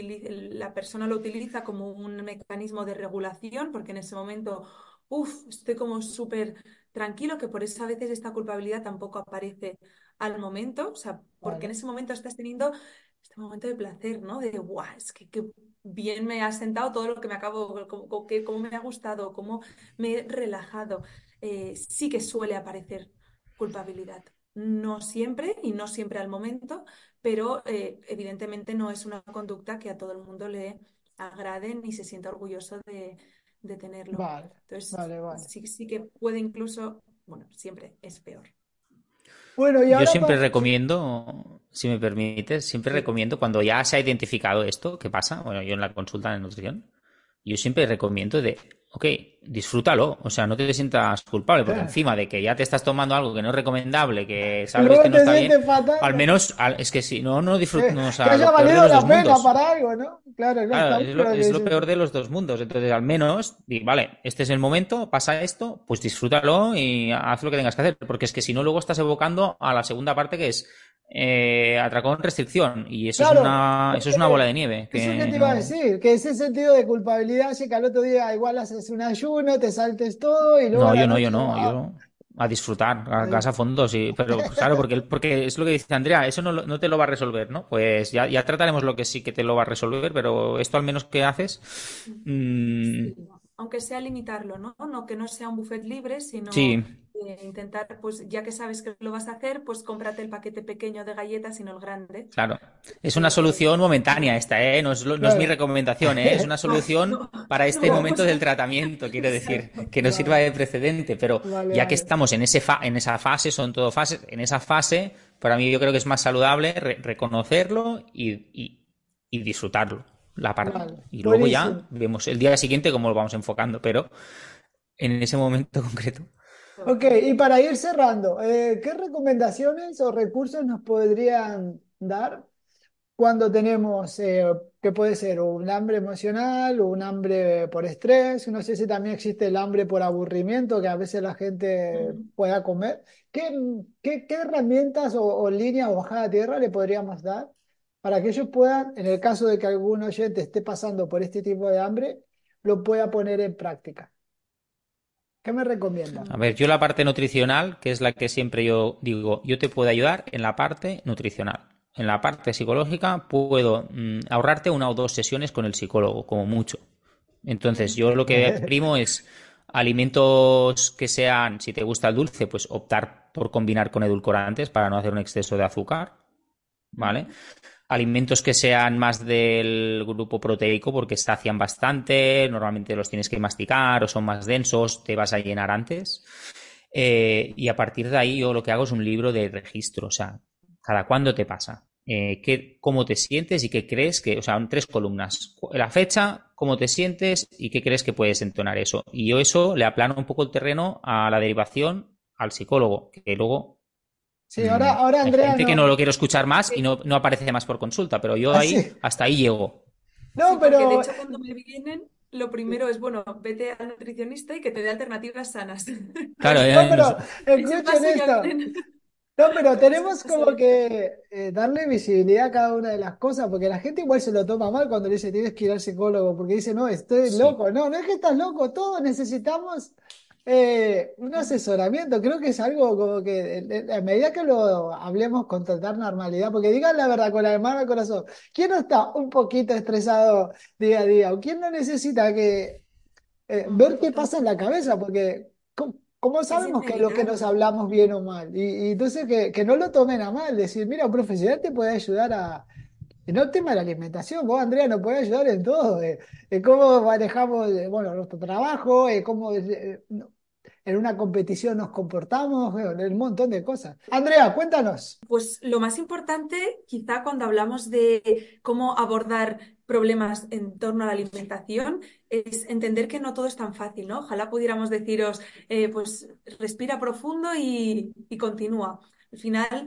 la persona lo utiliza como un mecanismo de regulación, porque en ese momento, estoy como súper tranquilo, que por eso a veces esta culpabilidad tampoco aparece al momento, o sea, porque en vale, ese momento estás teniendo este momento de placer, ¿no? De, guau, es que qué bien me ha sentado todo lo que me acabo, cómo me ha gustado, cómo me he relajado. Sí que suele aparecer culpabilidad. No siempre y no siempre al momento, pero evidentemente no es una conducta que a todo el mundo le agrade ni se sienta orgulloso de tenerlo. vale, Entonces, vale, vale. sí, sí que puede incluso, bueno, siempre es peor. Bueno, y Yo ahora siempre sí, recomiendo, si me permites, siempre sí. recomiendo cuando ya se ha identificado esto, ¿qué pasa? Bueno, yo en la consulta de nutrición, yo siempre recomiendo ok, disfrútalo, o sea, no te sientas culpable, porque encima de que ya te estás tomando algo que no es recomendable, que Y sabes que luego no te está bien, sientes fatal, al ¿no? menos, es que si no, no disfrutas, o Que sea, haya lo peor de valido los la dos pena mundos. para algo, ¿no? Claro, no Claro, está bueno lo que es lo dices peor tú. de los dos mundos. Entonces, al menos, vale, este es el momento, pasa esto, pues disfrútalo y haz lo que tengas que hacer. Porque es que si no, luego estás evocando a la segunda parte que es atracón, restricción. Y Claro, eso es una bola de nieve. eso que Que te iba a no. decir, que ese sentido de culpabilidad hace que al otro día igual haces un ayuno, te saltes todo y luego a No, la yo no, yo noche, no. ¡guau! Yo a disfrutar, a gas Ahí. a fondo, sí. Pero claro, porque es lo que dice Andrea, eso no te lo va a resolver, ¿no? Pues ya trataremos lo que sí que te lo va a resolver, pero esto al menos que haces. mm, Sí, aunque sea limitarlo, ¿no? No que no sea un buffet libre, sino sí. intentar, pues ya que sabes que lo vas a hacer, pues cómprate el paquete pequeño de galletas y no el grande. Claro. Es una Que, solución momentánea no, esta, ¿eh? No es mi Claro. recomendación, ¿eh? Es una solución no, para no este momento vamos del a... tratamiento, quiero decir, Exacto. que no sirva Vale, de precedente, pero vale, ya que vale. estamos en esa fase, son todo fases, en esa fase, para mí yo creo que es más saludable reconocerlo y disfrutarlo, la parte. Vale, Y luego ya buenísimo. vemos el día siguiente cómo lo vamos enfocando, pero en ese momento concreto. Ok, y para ir cerrando, ¿qué recomendaciones o recursos nos podrían dar cuando tenemos, que puede ser un hambre emocional o un hambre por estrés. No sé si también existe el hambre por aburrimiento, que a veces la gente Ujú. pueda comer. ¿Qué herramientas o líneas o bajada a tierra le podríamos dar para que ellos puedan, en el caso de que algún oyente esté pasando por este tipo de hambre, lo pueda poner en práctica? ¿Qué me recomienda? A ver, yo la parte nutricional, que es la que siempre yo digo, yo te puedo ayudar en la parte nutricional. En la parte psicológica puedo ahorrarte 1 o 2 sesiones con el psicólogo, como mucho. Entonces, yo lo que primo es alimentos que sean, si te gusta el dulce, pues optar por combinar con edulcorantes para no hacer un exceso de azúcar, ¿vale? Ujú. Alimentos que sean más del grupo proteico porque sacian bastante, normalmente los tienes que masticar o son más densos, te vas a llenar antes. Y a partir de ahí yo lo que hago es un libro de registro, o sea, cada cuándo te pasa, cómo te sientes y qué crees que, o sea, en 3 columnas, la fecha, cómo te sientes y qué crees que puedes entonar eso. Y yo eso le aplano un poco el terreno a la derivación al psicólogo, que luego Sí, ahora hay Andrea gente que no lo no. quiere escuchar más y Sí, no aparece más por consulta, pero yo ahí, Así. hasta ahí llego. sí, No, porque de pero hecho cuando me vienen, lo primero es, bueno, vete al nutricionista y que te dé alternativas sanas. Claro, no, pero Ese escuchen paso ya esto. vienen No, pero con ese tenemos paso como hecho. que darle visibilidad a cada una de las cosas, porque la gente igual se lo toma mal cuando le dice tienes que ir al psicólogo, porque dice, no, estoy sí. loco. No, no es que estás loco, todos necesitamos un asesoramiento. Creo que es algo como que a medida que lo hablemos con total normalidad, porque digan la verdad con la mano al corazón, ¿quién no está un poquito estresado día a día? ¿O quién no necesita que ver qué pasa en la cabeza? Total. Porque ¿cómo Es sabemos qué es lo que nos inevitable. hablamos bien o mal? Y entonces que no lo tomen a mal, decir, mira, un profesional te puede ayudar a... En el tema de la alimentación, vos, Andrea, nos puede ayudar en todo, en cómo manejamos, bueno, nuestro trabajo, cómo no, en una competición nos comportamos, bueno, en un montón de cosas. Andrea, cuéntanos. Pues lo más importante, quizá cuando hablamos de cómo abordar problemas en torno a la alimentación, es entender que no todo es tan fácil, ¿no? Ojalá pudiéramos deciros, pues respira profundo y continúa. Al final,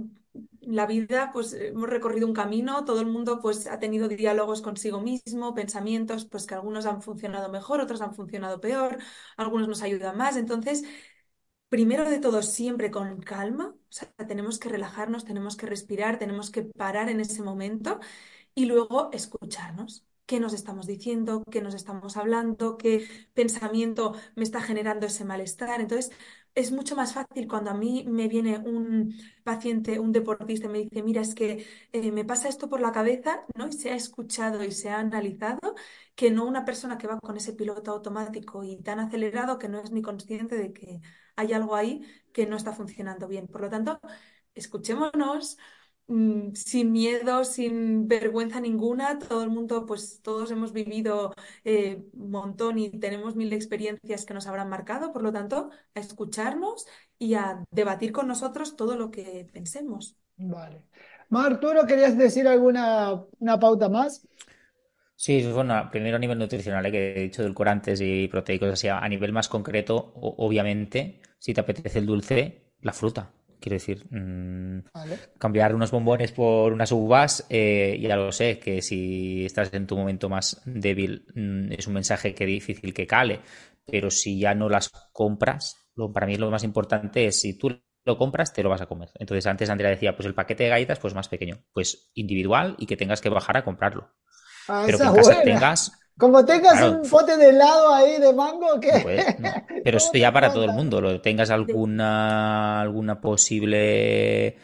la vida, pues hemos recorrido un camino, todo el mundo pues ha tenido diálogos consigo mismo, pensamientos, pues que algunos han funcionado mejor, otros han funcionado peor, algunos nos ayudan más. Entonces, primero de todo, siempre con calma, o sea, tenemos que relajarnos, tenemos que respirar, tenemos que parar en ese momento y luego escucharnos. ¿Qué nos estamos diciendo? ¿Qué nos estamos hablando? ¿Qué pensamiento me está generando ese malestar? Entonces, es mucho más fácil cuando a mí me viene un paciente, un deportista, y me dice, mira, es que me pasa esto por la cabeza, ¿no? Y se ha escuchado y se ha analizado, que no una persona que va con ese piloto automático y tan acelerado que no es ni consciente de que hay algo ahí que no está funcionando bien. Por lo tanto, escuchémonos sin miedo, sin vergüenza ninguna. Todo el mundo, pues todos hemos vivido un montón y tenemos mil experiencias que nos habrán marcado. Por lo tanto, a escucharnos y a debatir con nosotros todo lo que pensemos. Vale. Mar, Arturo, ¿querías decir alguna una pauta más? Sí, bueno, primero a nivel nutricional, que he dicho edulcorantes y proteicos, así a nivel más concreto, obviamente, si te apetece el dulce, la fruta. Quiero decir, Vale. cambiar unos bombones por unas uvas, ya lo sé, que si estás en tu momento más débil, es un mensaje que difícil que cale, pero si ya no las compras, para mí lo más importante es si tú lo compras, te lo vas a comer. Entonces, antes Andrea decía, pues el paquete de galletas, pues más pequeño, pues individual y que tengas que bajar a comprarlo, Ah, pero que esa en es casa buena. tengas, Como tengas claro, un pote de helado ahí de mango, no ¿qué? puede, no. Pero ¿Cómo esto te ya para todo el falta? mundo, lo tengas De- alguna posible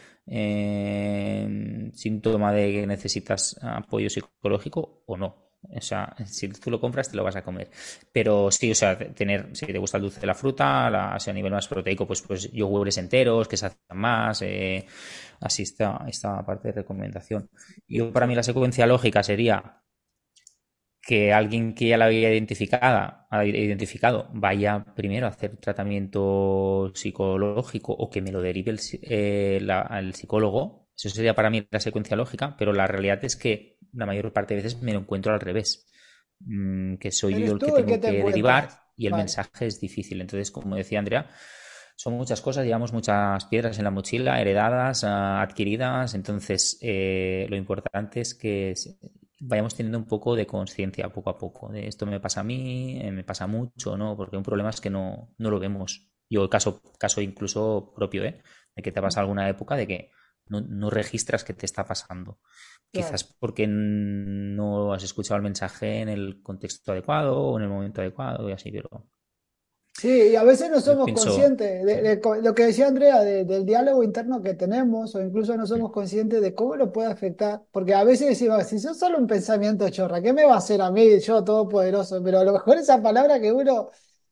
síntoma de que necesitas apoyo psicológico o no. O sea, si tú lo compras, te lo vas a comer. Pero sí, o sea, tener, si te gusta el dulce de la fruta, o sea, a nivel más proteico, pues yogures enteros, que se hacen más, así está esta parte de recomendación. de Yo, para mí, hecho, la secuencia lógica sería que alguien que ya la había identificado vaya primero a hacer tratamiento psicológico o que me lo derive al psicólogo. Eso sería para mí la secuencia lógica, pero la realidad es que la mayor parte de veces me lo encuentro al revés. Que soy yo Eres el que tú el que tengo te que encuentras. derivar y el Vale. mensaje es difícil. Entonces, como decía Andrea, son muchas cosas, llevamos muchas piedras en la mochila, heredadas, adquiridas, entonces lo importante es que vayamos teniendo un poco de conciencia poco a poco, de esto me pasa a mí, me pasa mucho, ¿no? Porque un problema es que no lo vemos. Yo caso incluso propio, ¿eh? De que te pasa alguna época de que no registras que te está pasando. Quizás Claro. porque no has escuchado el mensaje en el contexto adecuado o en el momento adecuado y así, pero Sí, y a veces no yo somos pienso, conscientes sí. de lo que decía Andrea, del diálogo interno que tenemos, o incluso no somos conscientes de cómo lo puede afectar, porque a veces decimos, si yo solo un pensamiento chorra, ¿qué me va a hacer a mí, yo todopoderoso? Pero a lo mejor esa palabra que uno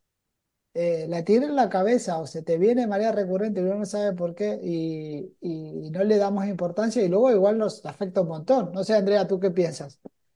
la tiene en la cabeza o se te viene de manera recurrente y uno no sabe por qué y no le damos importancia y luego igual nos afecta un montón. No sé, Andrea, ¿tú qué piensas?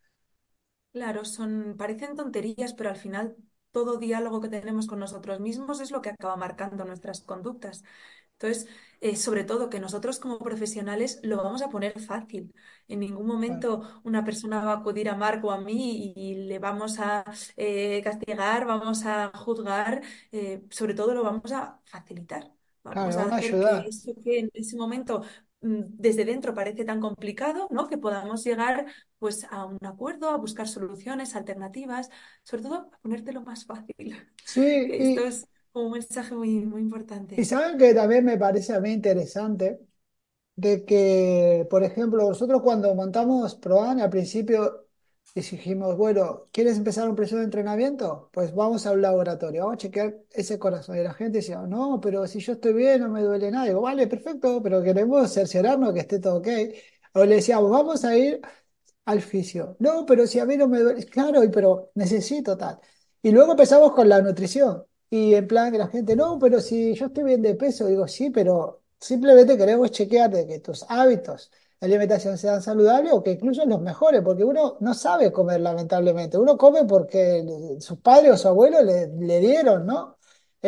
Claro, parecen tonterías, pero al final todo diálogo que tenemos con nosotros mismos es lo que acaba marcando nuestras conductas. Entonces, sobre todo que nosotros como profesionales lo vamos a poner fácil. En ningún Bueno, momento una persona va a acudir a Marco o a mí y le vamos a castigar, vamos a juzgar, sobre todo lo vamos a facilitar. Vamos claro, a van a hacer que ayudar. eso que en ese momento desde dentro parece tan complicado, ¿no? Que podamos llegar pues a un acuerdo, a buscar soluciones, alternativas, sobre todo a ponértelo más fácil. Sí, Que esto es como un mensaje muy y importante. saben que también me parece a mí interesante. De que, por ejemplo, nosotros cuando montamos ProAn al principio dijimos, bueno, ¿quieres empezar un proceso de entrenamiento? Pues vamos a un laboratorio, vamos a chequear ese corazón. Y la gente decía, no, pero si yo estoy bien, no me duele nada. Digo, vale, perfecto, pero queremos cerciorarnos que esté todo ok. O le decíamos, vamos a ir al fisio. No, pero si a mí no me duele, claro, pero necesito tal. Y luego empezamos con la nutrición. Y en plan que la gente, no, pero si yo estoy bien de peso, digo, sí, pero simplemente queremos chequear de que tus hábitos de alimentación sean saludables o que incluso los mejores, porque uno no sabe comer, lamentablemente. Uno come porque sus padres o su abuelo le dieron, ¿no?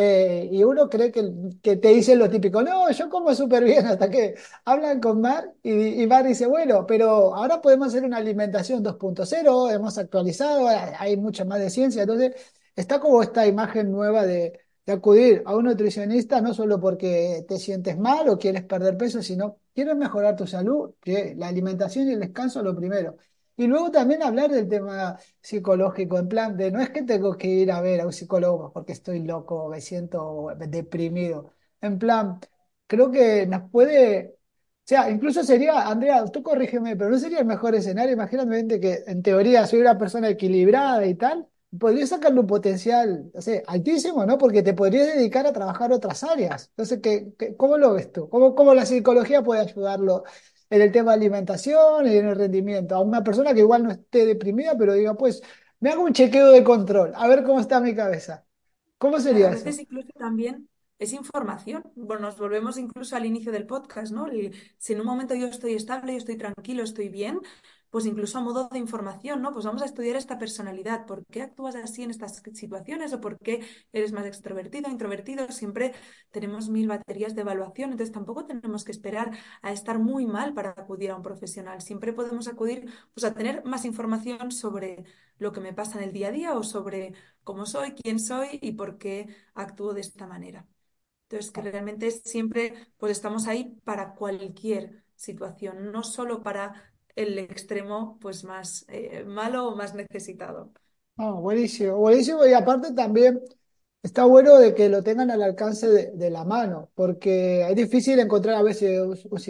Y uno cree que te dicen lo típico, no, yo como súper bien, hasta que hablan con Mar y Mar dice, bueno, pero ahora podemos hacer una alimentación 2.0, hemos actualizado, hay mucha más de ciencia, entonces está como esta imagen nueva de acudir a un nutricionista no solo porque te sientes mal o quieres perder peso, sino quieres mejorar tu salud, que la alimentación y el descanso es lo primero. Y luego también hablar del tema psicológico, en plan de no es que tengo que ir a ver a un psicólogo porque estoy loco, me siento deprimido. En plan, creo que nos puede, o sea, incluso sería, Andrea, tú corrígeme, pero no sería el mejor escenario. Imagínate que en teoría soy una persona equilibrada y tal, podría sacarle un potencial, no sé, altísimo, ¿no? Porque te podrías dedicar a trabajar otras áreas. Entonces, ¿cómo lo ves tú? ¿Cómo la psicología puede ayudarlo en el tema de alimentación y en el rendimiento? A una persona que igual no esté deprimida, pero diga, pues, me hago un chequeo de control, a ver cómo está mi cabeza. ¿Cómo sería A eso? veces incluso también es información. Bueno, nos volvemos incluso al inicio del podcast, ¿no? Si en un momento yo estoy estable, yo estoy tranquilo, estoy bien, pues incluso a modo de información, ¿no? Pues vamos a estudiar esta personalidad. ¿Por qué actúas así en estas situaciones? ¿O por qué eres más extrovertido, introvertido? Siempre tenemos mil baterías de evaluación, entonces tampoco tenemos que esperar a estar muy mal para acudir a un profesional. Siempre podemos acudir, pues, a tener más información sobre lo que me pasa en el día a día o sobre cómo soy, quién soy y por qué actúo de esta manera. Entonces, que realmente siempre pues estamos ahí para cualquier situación, no solo para el extremo pues más malo o más necesitado. Ah, buenísimo, buenísimo. Y aparte también está bueno de que lo tengan al alcance de la mano, porque es difícil encontrar a veces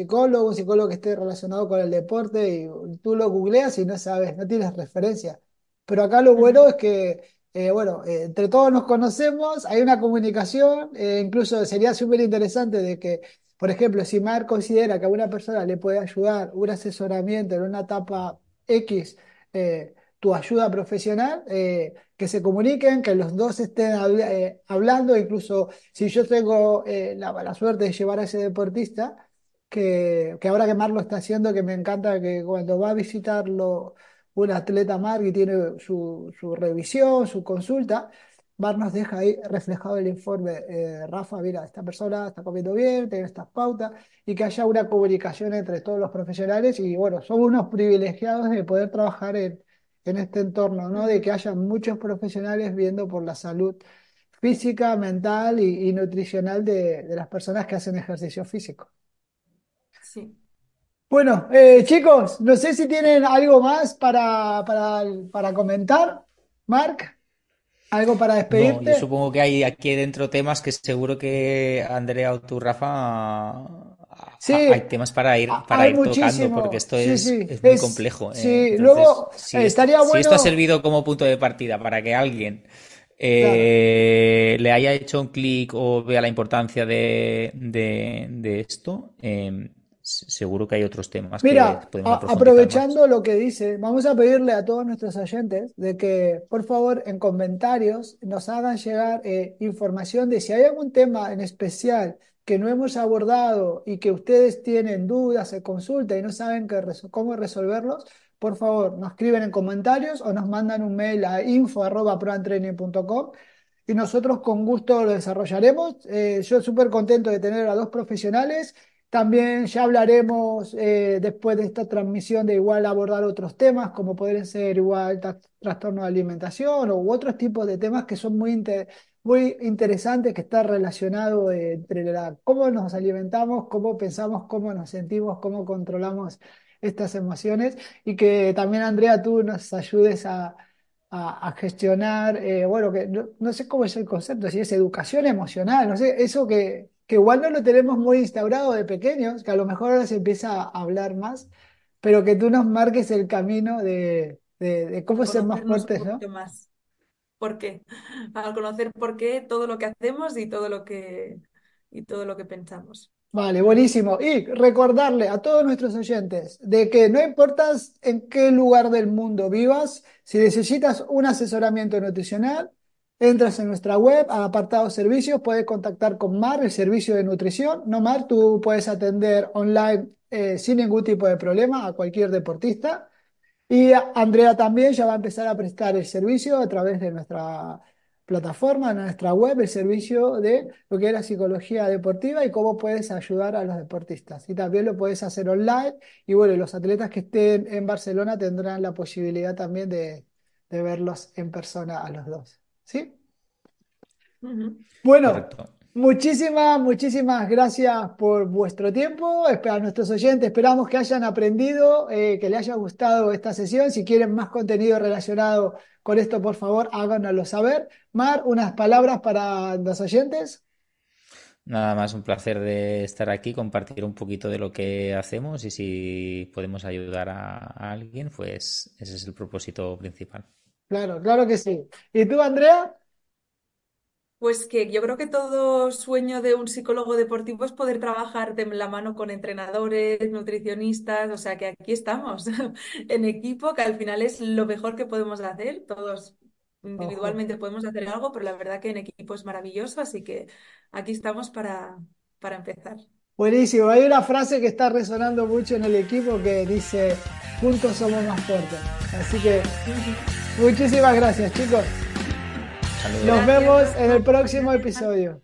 un psicólogo que esté relacionado con el deporte y tú lo googleas y no sabes, no tienes referencia. Pero acá lo bueno Ujú. es que, bueno, entre todos nos conocemos, hay una comunicación, incluso sería súper interesante de que, por ejemplo, si Mar considera que a una persona le puede ayudar un asesoramiento en una etapa X, tu ayuda profesional, que se comuniquen, que los dos estén hablando, incluso si yo tengo la suerte de llevar a ese deportista, que ahora que Mar lo está haciendo, que me encanta que cuando va a visitarlo un atleta Mar y tiene su revisión, su consulta, Mar nos deja ahí reflejado el informe, Rafa, mira, esta persona está comiendo bien, tiene estas pautas, y que haya una comunicación entre todos los profesionales, y bueno, somos unos privilegiados de poder trabajar en este entorno, ¿no? De Ujú. que haya muchos profesionales viendo por la salud física, mental y nutricional de las personas que hacen ejercicio físico. Sí. Bueno, chicos, no sé si tienen algo más para comentar. Marc, ¿algo para No, yo despedirte? supongo que hay aquí dentro temas que seguro que Andrea o tú, Rafa, hay Sí, temas para hay ir tocando, porque muchísimo. esto Sí, sí. es muy complejo. Sí, Entonces, luego estaría si esto ha bueno. servido como punto de partida para que alguien Claro. le haya hecho un clic o vea la importancia de esto, seguro que hay otros temas que Mira, podemos profundizar más. aprovechando lo que dice, vamos a pedirle a todos nuestros oyentes de que, por favor, en comentarios nos hagan llegar información de si hay algún tema en especial que no hemos abordado y que ustedes tienen dudas, se consulta y no saben cómo resolverlos. Por favor, nos escriben en comentarios o nos mandan un mail a info@proantraining.com y nosotros con gusto lo desarrollaremos. Yo súper contento de tener a dos profesionales. También ya hablaremos después de esta transmisión de igual abordar otros temas, como pueden ser igual trastorno de alimentación u otros tipos de temas que son muy interesantes, que están relacionados entre cómo nos alimentamos, cómo pensamos, cómo nos sentimos, cómo controlamos estas emociones y que también, Andrea, tú nos ayudes a gestionar, bueno, que no sé cómo es el concepto, si es educación emocional, no sé, eso que igual no lo tenemos muy instaurado de pequeños, que a lo mejor ahora se empieza a hablar más, pero que tú nos marques el camino de cómo A ser más conocernos un fuertes, poquito ¿no? más. ¿Por qué? Al conocer por qué todo lo que hacemos y todo lo que pensamos. Vale, Ujú. buenísimo. Y recordarle a todos nuestros oyentes de que no importa en qué lugar del mundo vivas, si necesitas un asesoramiento nutricional, entras en nuestra web, a apartado servicios, puedes contactar con Mar, el servicio de nutrición. No, Mar, tú puedes atender online sin ningún tipo de problema a cualquier deportista. Y Andrea también ya va a empezar a prestar el servicio a través de nuestra plataforma, en nuestra web, el servicio de lo que es la psicología deportiva y cómo puedes ayudar a los deportistas. Y también lo puedes hacer online. Y bueno, los atletas que estén en Barcelona tendrán la posibilidad también de verlos en persona a los dos. ¿Sí? Ujú. Bueno, Correcto. muchísimas gracias por vuestro tiempo. A nuestros oyentes esperamos que hayan aprendido, que les haya gustado esta sesión. Si quieren más contenido relacionado con esto, por favor, háganoslo saber. Mar, unas palabras para los oyentes. Nada más, un placer de estar aquí, compartir un poquito de lo que hacemos y si podemos ayudar a alguien, pues ese es el propósito principal. Claro, claro que sí. ¿Y tú, Andrea? Pues que yo creo que todo sueño de un psicólogo deportivo es poder trabajar de la mano con entrenadores, nutricionistas, o sea que aquí estamos en equipo, que al final es lo mejor que podemos hacer. Todos Ojo. individualmente podemos hacer algo, pero la verdad que en equipo es maravilloso, así que aquí estamos para empezar. Buenísimo. Hay una frase que está resonando mucho en el equipo que dice, juntos somos más fuertes. Así que muchísimas gracias, chicos. Saludos. Nos Gracias, vemos en Rafa. el próximo episodio.